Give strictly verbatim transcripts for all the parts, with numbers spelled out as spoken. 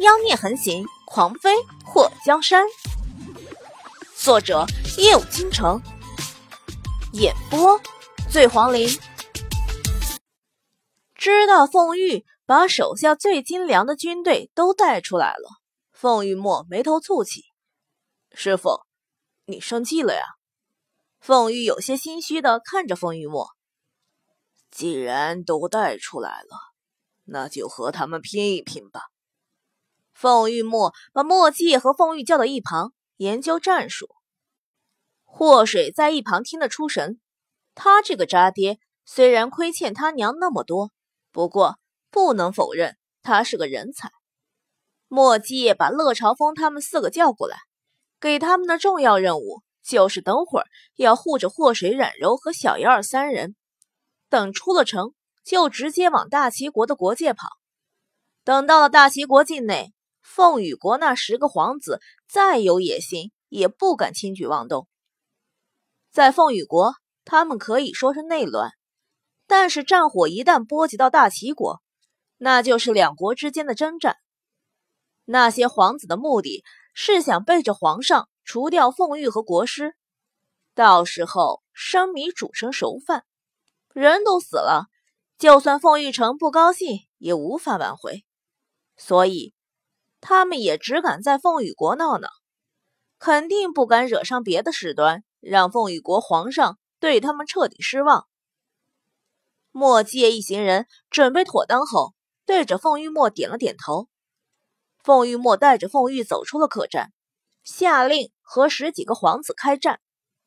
妖孽横行，狂飞破江山。作者：夜舞倾城，演播：醉黄林。知道凤玉把手下最精良的军队都带出来了，凤玉墨眉头蹙起：“师父，你生气了呀？”凤玉有些心虚地看着凤玉墨：“既然都带出来了，那就和他们拼一拼吧。”凤玉墨把墨迹和凤玉叫到一旁研究战术。祸水在一旁听得出神，他这个渣爹虽然亏欠他娘那么多，不过不能否认他是个人才。墨迹把乐朝风他们四个叫过来，给他们的重要任务就是等会儿要护着祸水、冉柔和小姚儿三人，等出了城就直接往大齐国的国界跑。等到了大齐国境内，凤羽国那十个皇子再有野心也不敢轻举妄动。在凤羽国，他们可以说是内乱，但是战火一旦波及到大齐国，那就是两国之间的征战。那些皇子的目的是想背着皇上除掉凤玉和国师，到时候生米煮成熟饭，人都死了，就算凤玉城不高兴也无法挽回。所以他们也只敢在凤羽国闹闹，肯定不敢惹上别的事端，让凤羽国皇上对他们彻底失望。墨界一行人准备妥当后，对着凤玉墨点了点头。凤玉墨带着凤玉走出了客栈，下令和十几个皇子开战。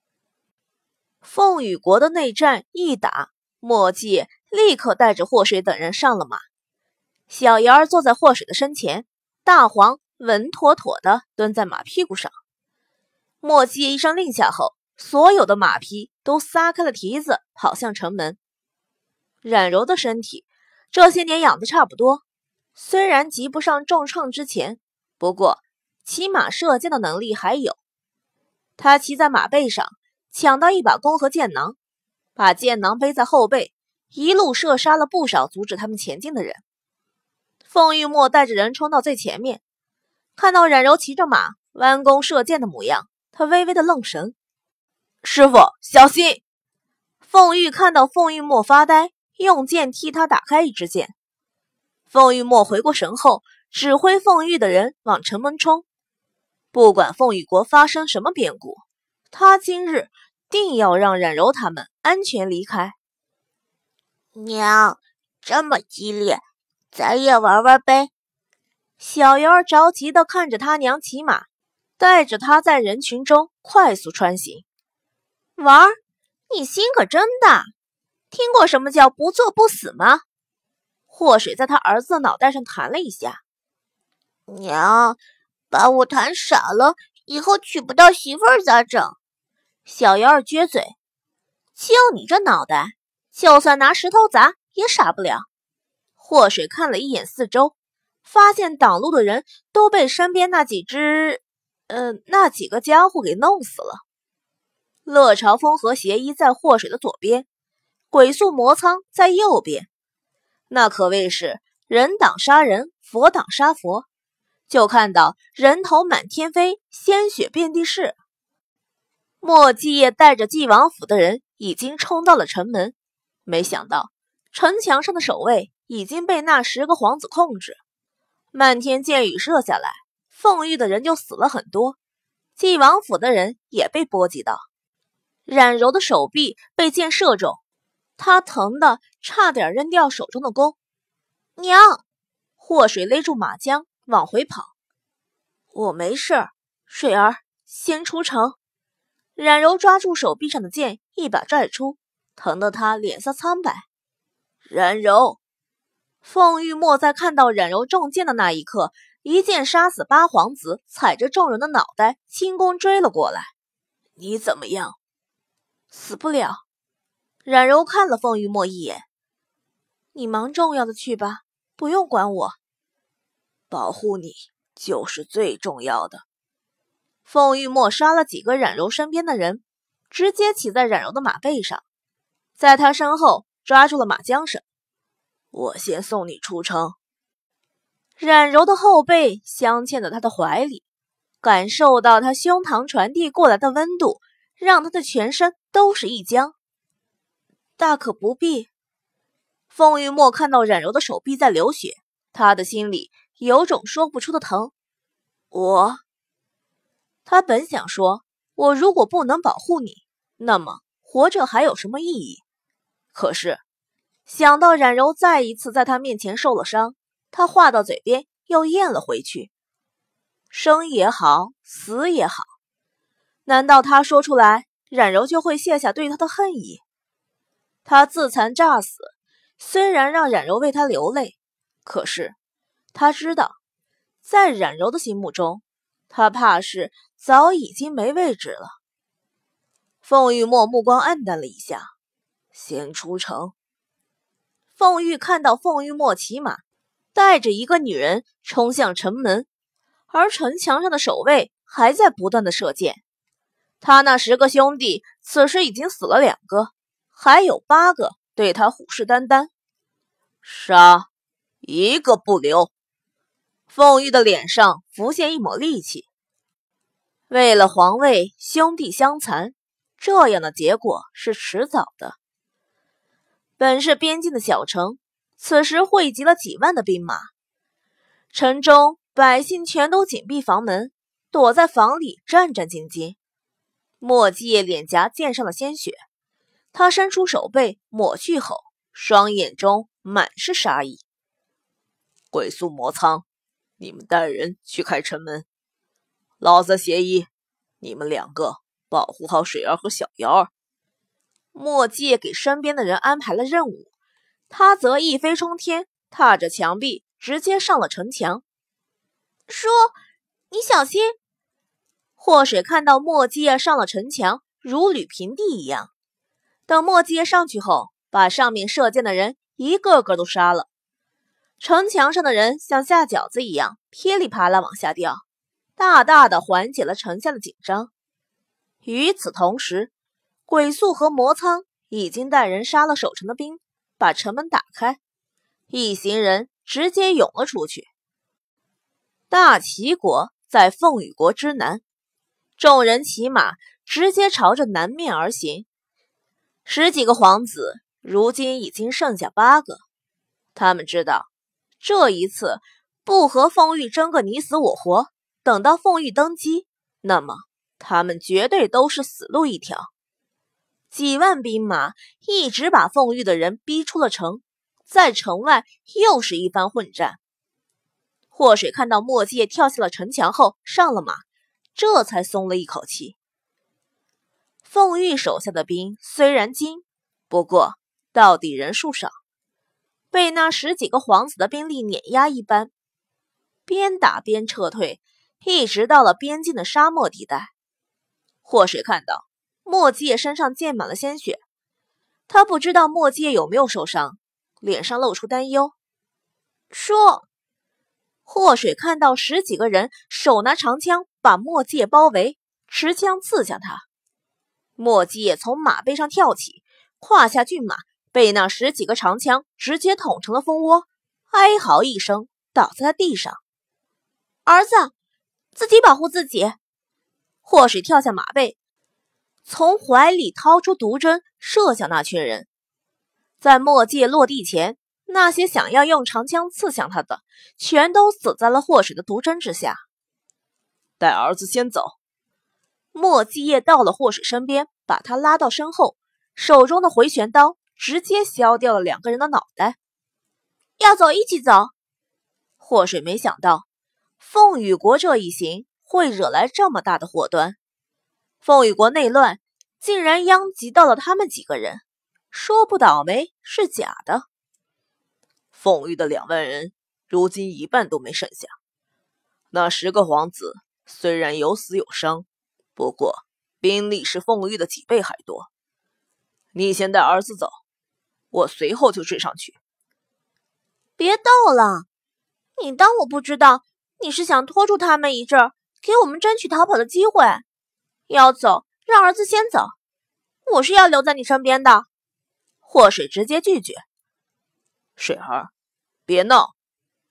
凤羽国的内战一打，墨界立刻带着祸水等人上了马。小姚儿坐在祸水的身前，大黄稳妥妥地蹲在马屁股上。墨迹一声令下后，所有的马匹都撒开了蹄子跑向城门。冉柔的身体这些年养得差不多，虽然及不上重创之前，不过骑马射箭的能力还有。他骑在马背上，抢到一把弓和箭囊，把箭囊背在后背，一路射杀了不少阻止他们前进的人。凤玉墨带着人冲到最前面，看到冉柔骑着马弯弓射箭的模样，他微微的愣神。师父，小心！凤玉看到凤玉墨发呆，用剑替他打开一支箭。凤玉墨回过神后，指挥凤玉的人往城门冲。不管凤羽国发生什么变故，他今日定要让冉柔他们安全离开。 娘，这么激烈，咱也玩玩呗。 小姚儿着急地看着他娘骑马，带着他在人群中快速穿行。玩？你心可真大！听过什么叫不作不死吗？祸水在他儿子的脑袋上弹了一下。 娘，把我弹傻了，以后娶不到媳妇儿咋整？ 小姚儿撅嘴，就你这脑袋，就算拿石头砸也傻不了。祸水看了一眼四周，发现挡路的人都被身边那几只呃，那几个家伙给弄死了。乐朝风和邪医在祸水的左边，鬼宿魔苍在右边，那可谓是人挡杀人，佛挡杀佛，就看到人头满天飞，鲜血遍地是。墨迹也带着纪王府的人已经冲到了城门，没想到城墙上的守卫已经被那十个皇子控制，漫天箭雨射下来，凤玉的人就死了很多，纪王府的人也被波及到。冉柔的手臂被箭射中，他疼得差点扔掉手中的弓。娘！祸水勒住马缰往回跑。我没事，水儿先出城。冉柔抓住手臂上的箭一把拽出，疼得他脸色苍白。冉柔！凤玉墨在看到冉柔中箭的那一刻，一箭杀死八皇子，踩着众人的脑袋轻功追了过来。你怎么样？死不了。冉柔看了凤玉墨一眼，你忙重要的去吧，不用管我。保护你就是最重要的。凤玉墨杀了几个冉柔身边的人，直接骑在冉柔的马背上，在他身后抓住了马缰绳。我先送你出城。 冉柔的后背镶嵌在他的怀里，感受到他胸膛传递过来的温度，让他的全身都是一僵。大可不必。凤玉墨看到冉柔的手臂在流血，他的心里有种说不出的疼。我……他本想说，我如果不能保护你，那么活着还有什么意义？可是想到冉柔再一次在他面前受了伤，他话到嘴边又咽了回去。生也好，死也好，难道他说出来，冉柔就会卸下对他的恨意？他自残诈死，虽然让冉柔为他流泪，可是他知道，在冉柔的心目中，他怕是早已经没位置了。凤玉墨目光黯淡了一下，先出城。凤玉看到凤玉墨骑马带着一个女人冲向城门，而城墙上的守卫还在不断的射箭。他那十个兄弟此时已经死了两个，还有八个对他虎视眈眈。杀，一个不留。凤玉的脸上浮现一抹戾气。为了皇位，兄弟相残，这样的结果是迟早的。本是边境的小城，此时汇集了几万的兵马，城中百姓全都紧闭房门，躲在房里战战兢兢。莫继业脸颊溅上了鲜血，他伸出手背抹去后，双眼中满是杀意。鬼宿魔苍，你们带人去开城门，老子协议，你们两个保护好水儿和小瑶儿。莫继业给身边的人安排了任务，他则一飞冲天，踏着墙壁直接上了城墙。 叔，你小心！ 祸水看到莫继业上了城墙，如履平地一样。等莫继业上去后，把上面射箭的人一个个都杀了。城墙上的人像下饺子一样噼里啪啦往下掉，大大的缓解了城下的紧张。与此同时，鬼宿和魔苍已经带人杀了守城的兵，把城门打开，一行人直接涌了出去。大齐国在凤羽国之南，众人骑马直接朝着南面而行。十几个皇子如今已经剩下八个，他们知道这一次不和凤玉争个你死我活，等到凤玉登基，那么他们绝对都是死路一条。几万兵马一直把凤玉的人逼出了城，在城外又是一番混战。祸水看到莫继业跳下了城墙后上了马，这才松了一口气。凤玉手下的兵虽然精，不过到底人数少，被那十几个皇子的兵力碾压一般，边打边撤退，一直到了边境的沙漠地带。祸水看到莫继业身上溅满了鲜血，他不知道莫继业有没有受伤，脸上露出担忧。说，祸水看到十几个人手拿长枪把莫继业包围，持枪刺向他。莫继业从马背上跳起，胯下骏马被那十几个长枪直接捅成了蜂窝，哀嚎一声倒在了地上。 儿子，自己保护自己。 祸水跳下马背，从怀里掏出毒针射向那群人。在莫继业落地前，那些想要用长枪刺向他的全都死在了祸水的毒针之下。带儿子先走。莫继业到了祸水身边，把他拉到身后，手中的回旋刀直接削掉了两个人的脑袋。 要走一起走。 祸水没想到凤羽国这一行会惹来这么大的祸端，凤羽国内乱竟然殃及到了他们几个人，说不倒霉是假的。凤羽的两万人如今一半都没剩下，那十个皇子虽然有死有伤，不过兵力是凤羽的几倍还多。你先带儿子走，我随后就追上去。 别逗了，你当我不知道你是想拖住他们一阵儿，给我们争取逃跑的机会。要走，让儿子先走，我是要留在你身边的。 祸水直接拒绝。水儿，别闹。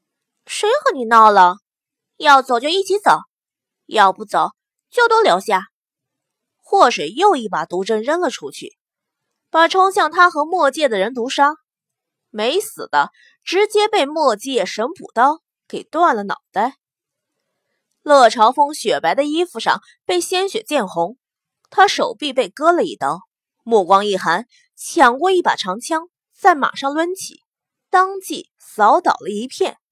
谁和你闹了？要走就一起走，要不走就都留下。 祸水又一把毒针扔了出去，把冲向他和墨界的人毒杀。没死的直接被墨界神补刀给断了脑袋。乐朝风雪白的衣服上被鲜血溅红，他手臂被割了一刀，目光一寒，抢过一把长枪，在马上抡起，当即扫倒了一片。